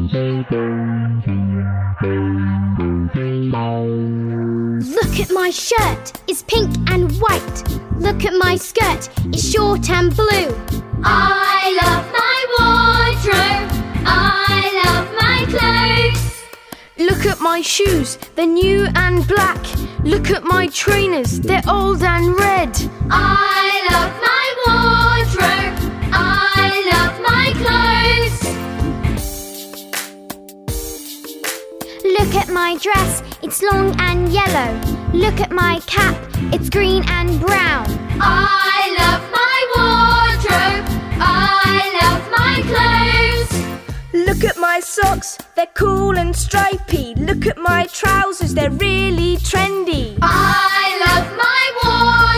Look at my shirt, it's pink and white. Look at my skirt, it's short and blue. I love my wardrobe, I love my clothes. Look at my shoes, they're new and black. Look at my trainers, they're old and red. I love my wardrobe, I love my clothes. Look at my dress, it's long and yellow. Look at my cap, it's green and brown. I love my wardrobe, I love my clothes. Look at my socks, they're cool and stripy. Look at my trousers, they're really trendy. I love my wardrobe,